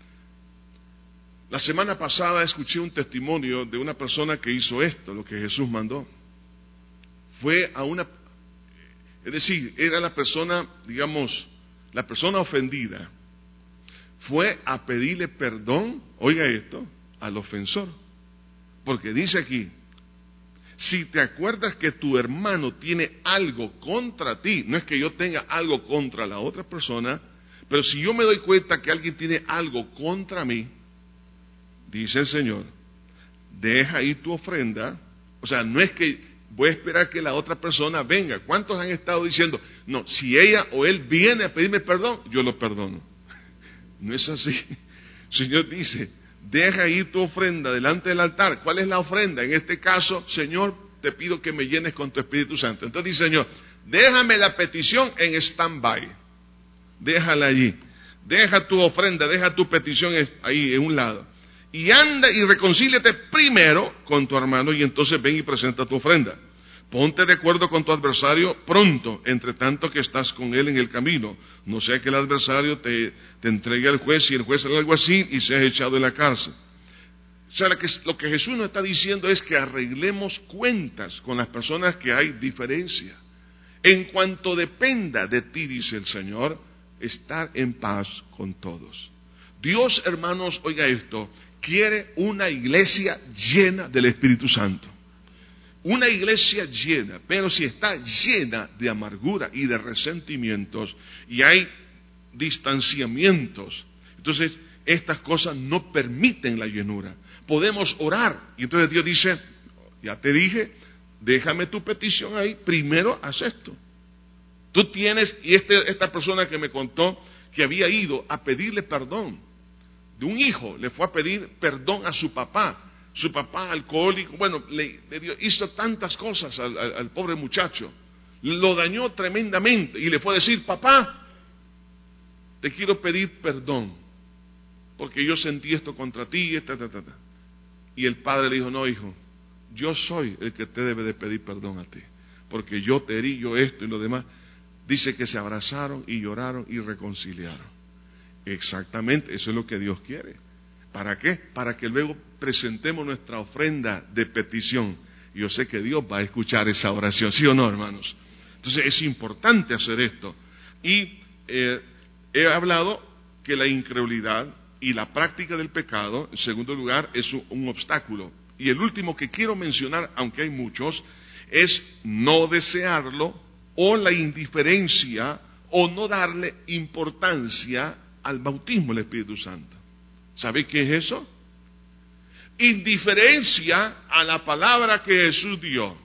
La semana pasada escuché un testimonio de una persona que hizo esto, lo que Jesús mandó. Fue a una, es decir, era la persona, digamos, la persona ofendida, fue a pedirle perdón, oiga esto, al ofensor. Porque dice aquí, si te acuerdas que tu hermano tiene algo contra ti, no es que yo tenga algo contra la otra persona, pero si yo me doy cuenta que alguien tiene algo contra mí, dice el Señor, deja ahí tu ofrenda. O sea, no es que voy a esperar que la otra persona venga. ¿Cuántos han estado diciendo, no, si ella o él viene a pedirme perdón, yo lo perdono? No es así. El Señor dice, deja ir tu ofrenda delante del altar. ¿Cuál es la ofrenda? En este caso, Señor, te pido que me llenes con tu Espíritu Santo. Entonces dice, Señor, déjame la petición en stand-by. Déjala allí. Deja tu ofrenda, deja tu petición ahí en un lado. Y anda y reconcíliate primero con tu hermano y entonces ven y presenta tu ofrenda. Ponte de acuerdo con tu adversario pronto, entre tanto que estás con él en el camino. No sea que el adversario te, te entregue al juez y el juez haga algo así y seas echado en la cárcel. O sea, lo que, lo que Jesús nos está diciendo es que arreglemos cuentas con las personas que hay diferencia. En cuanto dependa de ti, dice el Señor, estar en paz con todos. Dios, hermanos, oiga esto, quiere una iglesia llena del Espíritu Santo. una iglesia llena, pero si está llena de amargura y de resentimientos y hay distanciamientos, entonces estas cosas no permiten la llenura. Podemos orar y entonces Dios dice, ya te dije, déjame tu petición ahí, primero haz esto. Tú tienes, y este, esta persona que me contó que había ido a pedirle perdón de un hijo, le fue a pedir perdón a su papá. Su papá alcohólico, bueno, le, le dio, hizo tantas cosas al, al, al pobre muchacho, lo dañó tremendamente y le fue a decir, papá, te quiero pedir perdón, porque yo sentí esto contra ti, ta, ta, ta, ta. Y el padre le dijo, no hijo, yo soy el que te debe de pedir perdón a ti, porque yo te herí, yo esto y lo demás. Dice que se abrazaron y lloraron y reconciliaron. Exactamente, eso es lo que Dios quiere. ¿Para qué? Para que luego presentemos nuestra ofrenda de petición. Yo sé que Dios va a escuchar esa oración, ¿sí o no, hermanos? Entonces es importante hacer esto. Y eh, he hablado que la incredulidad y la práctica del pecado, en segundo lugar, es un, un obstáculo. Y el último que quiero mencionar, aunque hay muchos, es no desearlo o la indiferencia o no darle importancia al bautismo del Espíritu Santo. ¿Sabe qué es eso? Indiferencia a la palabra que Jesús dio.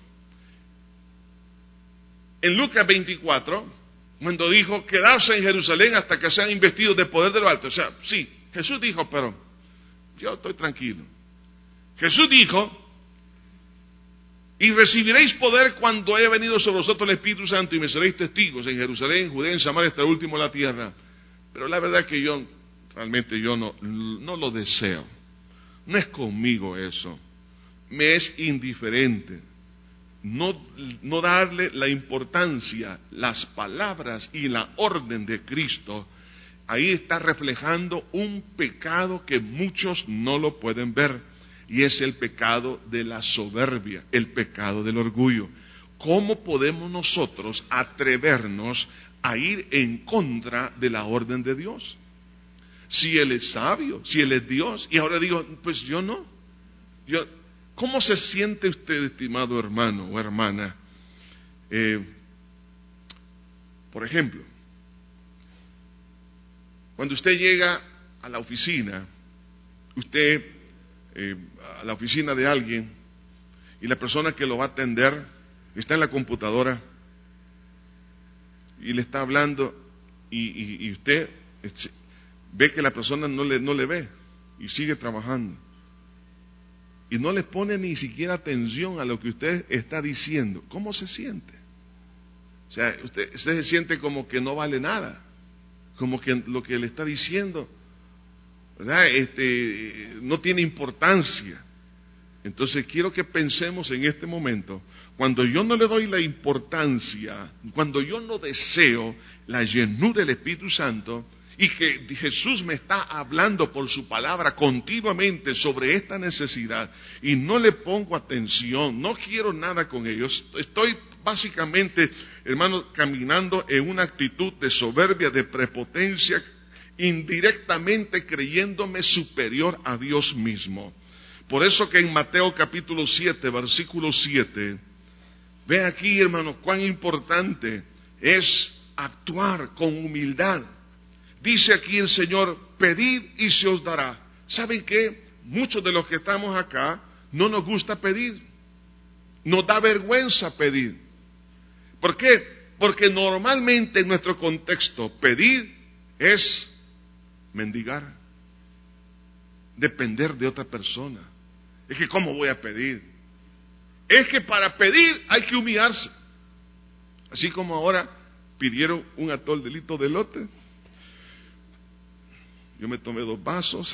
En Lucas veinticuatro, cuando dijo, quedarse en Jerusalén hasta que sean investidos de poder de lo alto. O sea, sí, Jesús dijo, pero yo estoy tranquilo. Jesús dijo, y recibiréis poder cuando haya venido sobre vosotros el Espíritu Santo y me seréis testigos en Jerusalén, en Judea, en Samaria, hasta el último de la tierra. Pero la verdad es que yo, realmente yo no, no lo deseo. No es conmigo eso. Me es indiferente. No, no darle la importancia, las palabras y la orden de Cristo. Ahí está reflejando un pecado que muchos no lo pueden ver. Y es el pecado de la soberbia, el pecado del orgullo. ¿Cómo podemos nosotros atrevernos a ir en contra de la orden de Dios? Si Él es sabio, si Él es Dios, y ahora digo, pues yo no. Yo, ¿cómo se siente usted, estimado hermano o hermana? Eh, por ejemplo, cuando usted llega a la oficina, usted, eh, a la oficina de alguien, y la persona que lo va a atender está en la computadora, y le está hablando, y, y, y usted ve que la persona no le, no le ve y sigue trabajando y no le pone ni siquiera atención a lo que usted está diciendo. ¿Cómo se siente? O sea, usted, usted se siente como que no vale nada, como que lo que le está diciendo, ¿verdad? Este, no tiene importancia. Entonces quiero que pensemos en este momento, cuando yo no le doy la importancia, cuando yo no deseo la llenura del Espíritu Santo, y que Jesús me está hablando por su palabra continuamente sobre esta necesidad, y no le pongo atención, no quiero nada con ellos, estoy básicamente, hermano, caminando en una actitud de soberbia, de prepotencia, indirectamente creyéndome superior a Dios mismo. Por eso que en Mateo capítulo siete, versículo siete, ve aquí, hermano, cuán importante es actuar con humildad. Dice aquí el Señor, pedid y se os dará. ¿Saben qué? Muchos de los que estamos acá no nos gusta pedir. Nos da vergüenza pedir. ¿Por qué? Porque normalmente en nuestro contexto pedir es mendigar, depender de otra persona. Es que ¿cómo voy a pedir? Es que para pedir hay que humillarse. Así como ahora pidieron un atol de litro de elote. Yo me tomé dos vasos.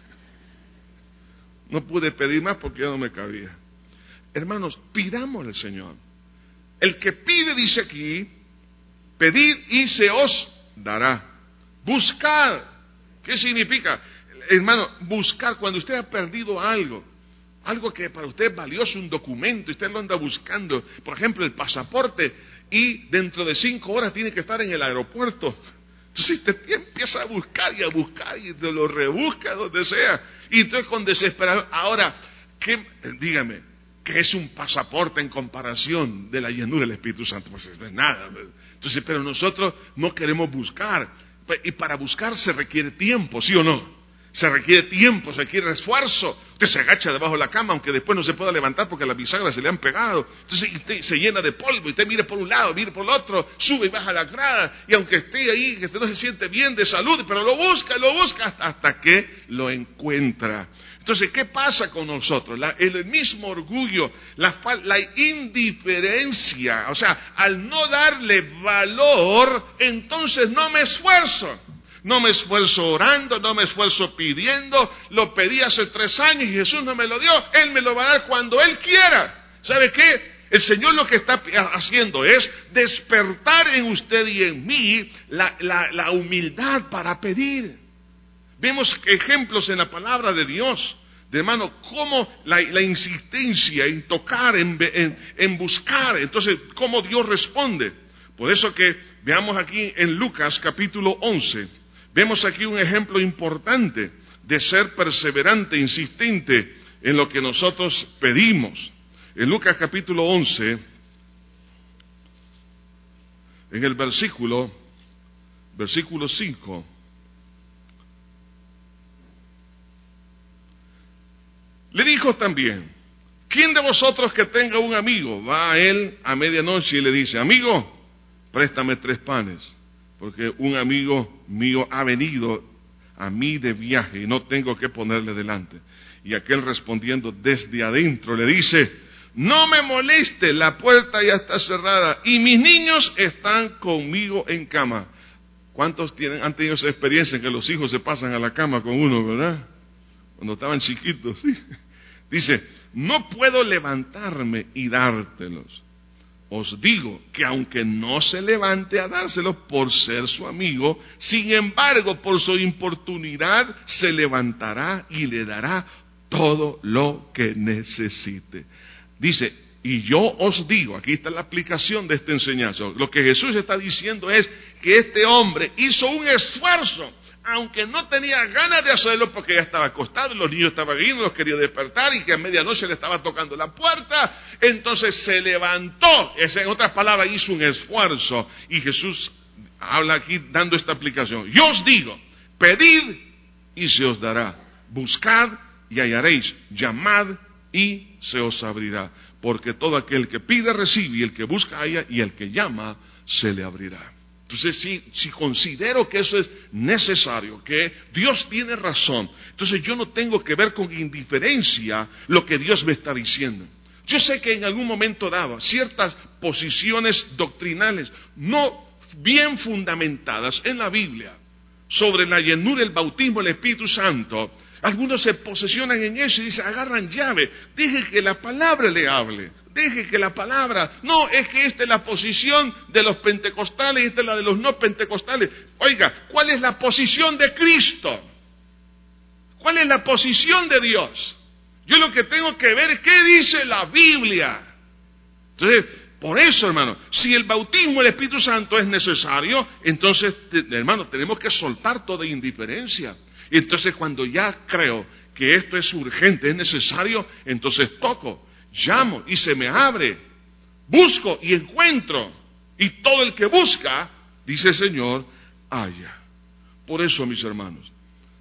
No pude pedir más porque ya no me cabía. Hermanos, pidamos al Señor. El que pide, dice aquí, pedid y se os dará. Buscad. ¿Qué significa? Hermano, buscar cuando usted ha perdido algo, algo que para usted es valioso, un documento, y usted lo anda buscando, por ejemplo, el pasaporte, y dentro de cinco horas tiene que estar en el aeropuerto. Entonces usted empieza a buscar y a buscar y te lo rebusca donde sea. Y entonces con desesperación, ahora, ¿qué? Dígame, que es un pasaporte en comparación de la llenura del Espíritu Santo. Pues no es nada. Entonces, pero nosotros no queremos buscar. Y para buscar se requiere tiempo, ¿sí o no? Se requiere tiempo, se requiere esfuerzo. Usted se agacha debajo de la cama, aunque después no se pueda levantar porque las bisagras se le han pegado. Entonces usted se llena de polvo y usted mire por un lado, mire por el otro, sube y baja la grada. Y aunque esté ahí, que usted no se siente bien de salud, pero lo busca, lo busca hasta, hasta que lo encuentra. Entonces, ¿qué pasa con nosotros? La, el mismo orgullo, la, la indiferencia, o sea, al no darle valor, entonces no me esfuerzo. No me esfuerzo orando, no me esfuerzo pidiendo. Lo pedí hace tres años y Jesús no me lo dio. Él me lo va a dar cuando Él quiera. ¿Sabe qué? El Señor lo que está haciendo es despertar en usted y en mí la, la, la humildad para pedir. Vemos ejemplos en la palabra de Dios, de hermano, cómo la, la insistencia en tocar, en, en, en buscar, entonces cómo Dios responde. Por eso que veamos aquí en Lucas capítulo once, vemos aquí un ejemplo importante de ser perseverante, insistente en lo que nosotros pedimos. En Lucas capítulo once, en el versículo, versículo cinco, le dijo también, ¿quién de vosotros que tenga un amigo va a él a medianoche y le dice, amigo, préstame tres panes, porque un amigo mío ha venido a mí de viaje y no tengo que ponerle delante? Y aquel respondiendo desde adentro le dice, no me moleste, la puerta ya está cerrada y mis niños están conmigo en cama. ¿Cuántos tienen, han tenido esa experiencia en que los hijos se pasan a la cama con uno, verdad? Cuando estaban chiquitos, ¿sí? Dice, no puedo levantarme y dártelos. Os digo que aunque no se levante a dárselos por ser su amigo, sin embargo, por su importunidad, se levantará y le dará todo lo que necesite. Dice, y yo os digo, aquí está la aplicación de esta enseñanza. Lo que Jesús está diciendo es que este hombre hizo un esfuerzo, aunque no tenía ganas de hacerlo porque ya estaba acostado, los niños estaban ahí, no los quería despertar y que a medianoche le estaba tocando la puerta, entonces se levantó, en otras palabras hizo un esfuerzo, y Jesús habla aquí dando esta aplicación. Yo os digo, pedid y se os dará, buscad y hallaréis, llamad y se os abrirá, porque todo aquel que pide recibe, y el que busca halla, y el que llama se le abrirá. Entonces, si, si considero que eso es necesario, que Dios tiene razón, entonces yo no tengo que ver con indiferencia lo que Dios me está diciendo. Yo sé que en algún momento dado, ciertas posiciones doctrinales no bien fundamentadas en la Biblia, sobre la llenura del bautismo del Espíritu Santo, algunos se posesionan en eso y dicen, agarran llave, deje que la palabra le hable, deje que la palabra, no, es que esta es la posición de los pentecostales y esta es la de los no pentecostales. Oiga, ¿cuál es la posición de Cristo? ¿Cuál es la posición de Dios? Yo lo que tengo que ver es qué dice la Biblia. Entonces, por eso, hermano, si el bautismo del Espíritu Santo es necesario, entonces, hermano, tenemos que soltar toda indiferencia. Y entonces cuando ya creo que esto es urgente, es necesario, entonces toco, llamo y se me abre, busco y encuentro, y todo el que busca, dice el Señor, halla. Por eso, mis hermanos,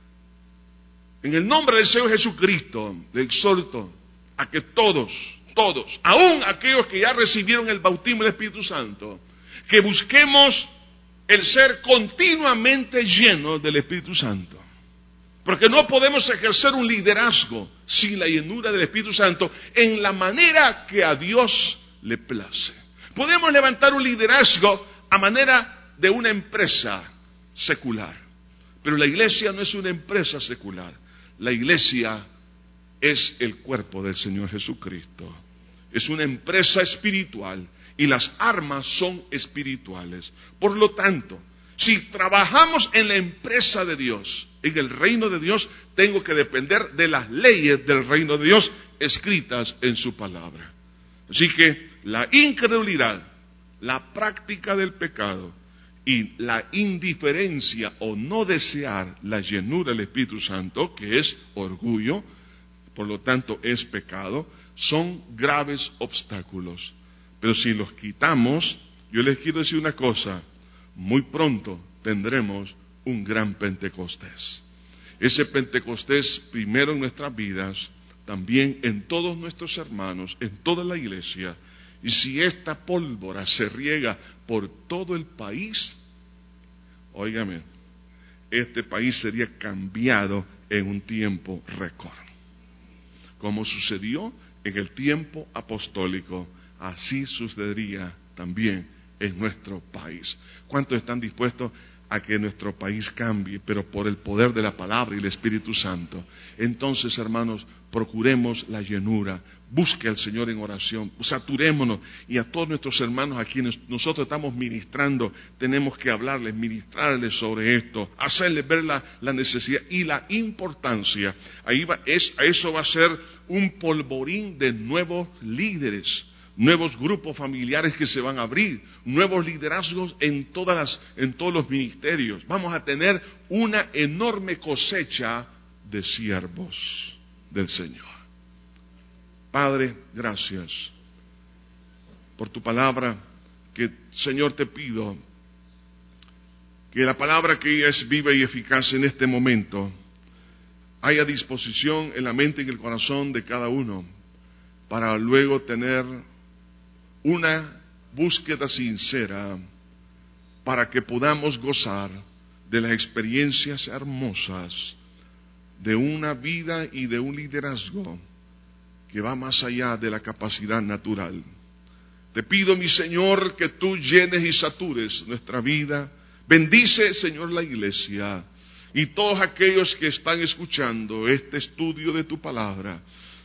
en el nombre del Señor Jesucristo, le exhorto a que todos, todos, aún aquellos que ya recibieron el bautismo del Espíritu Santo, que busquemos el ser continuamente llenos del Espíritu Santo. Porque no podemos ejercer un liderazgo sin la llenura del Espíritu Santo en la manera que a Dios le place. Podemos levantar un liderazgo a manera de una empresa secular, pero la iglesia no es una empresa secular. La iglesia es el cuerpo del Señor Jesucristo. Es una empresa espiritual y las armas son espirituales. Por lo tanto, si trabajamos en la empresa de Dios, en el reino de Dios, tengo que depender de las leyes del reino de Dios escritas en su palabra. Así que la incredulidad, la práctica del pecado y la indiferencia o no desear la llenura del Espíritu Santo, que es orgullo, por lo tanto es pecado, son graves obstáculos. Pero si los quitamos, yo les quiero decir una cosa, muy pronto tendremos un gran Pentecostés. Ese Pentecostés primero en nuestras vidas, también en todos nuestros hermanos, en toda la iglesia. Y si esta pólvora se riega por todo el país, óigame, este país sería cambiado en un tiempo récord. Como sucedió en el tiempo apostólico, así sucedería también en nuestro país. ¿Cuántos están dispuestos a que nuestro país cambie, pero por el poder de la palabra y el Espíritu Santo? Entonces, hermanos, procuremos la llenura, busque al Señor en oración, saturémonos, y a todos nuestros hermanos a quienes nosotros estamos ministrando, tenemos que hablarles, ministrarles sobre esto, hacerles ver la, la necesidad y la importancia. Ahí va, es, eso va a ser un polvorín de nuevos líderes, nuevos grupos familiares que se van a abrir, nuevos liderazgos en todas las, en todos los ministerios. Vamos a tener una enorme cosecha de siervos del Señor. Padre, gracias por tu palabra, que, Señor, te pido que la palabra que es viva y eficaz en este momento haya disposición en la mente y en el corazón de cada uno, para luego tener una búsqueda sincera, para que podamos gozar de las experiencias hermosas de una vida y de un liderazgo que va más allá de la capacidad natural. Te pido, mi Señor, que tú llenes y satures nuestra vida. Bendice, Señor, la iglesia y todos aquellos que están escuchando este estudio de tu palabra.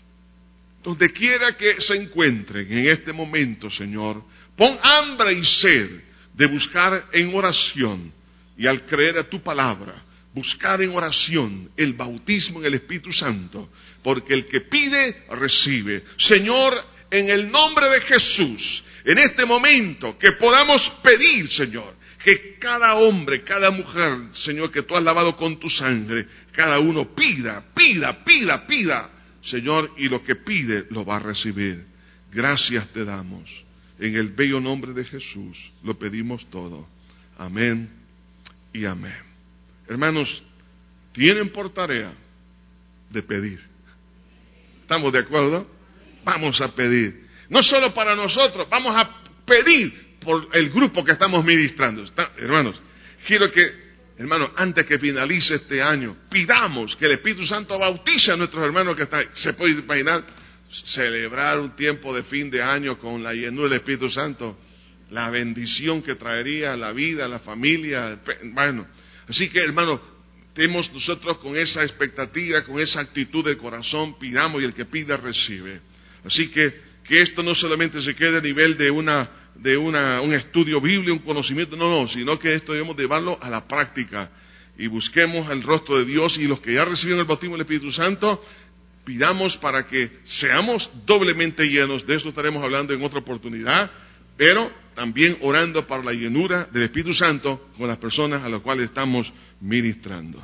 Donde quiera que se encuentren en este momento, Señor, pon hambre y sed de buscar en oración, y al creer a tu palabra, buscar en oración el bautismo en el Espíritu Santo, porque el que pide, recibe. Señor, en el nombre de Jesús, en este momento, que podamos pedir, Señor, que cada hombre, cada mujer, Señor, que tú has lavado con tu sangre, cada uno pida, pida, pida, pida, Señor, y lo que pide lo va a recibir. Gracias te damos. En el bello nombre de Jesús lo pedimos todo. Amén y amén. Hermanos, tienen por tarea de pedir. ¿Estamos de acuerdo? Vamos a pedir. No solo para nosotros, vamos a pedir por el grupo que estamos ministrando. ¿Está? Hermanos, quiero que, hermanos, antes que finalice este año, pidamos que el Espíritu Santo bautice a nuestros hermanos que están. ¿Se puede imaginar celebrar un tiempo de fin de año con la llenura del Espíritu Santo? La bendición que traería la vida, la familia. Bueno, así que, hermanos, tenemos nosotros con esa expectativa, con esa actitud de corazón, pidamos, y el que pida recibe. Así que, que esto no solamente se quede a nivel de una de una, un estudio bíblico, un conocimiento, no, no, sino que esto debemos llevarlo a la práctica, y busquemos el rostro de Dios, y los que ya recibieron el bautismo del Espíritu Santo, pidamos para que seamos doblemente llenos. De eso estaremos hablando en otra oportunidad, pero también orando para la llenura del Espíritu Santo con las personas a las cuales estamos ministrando.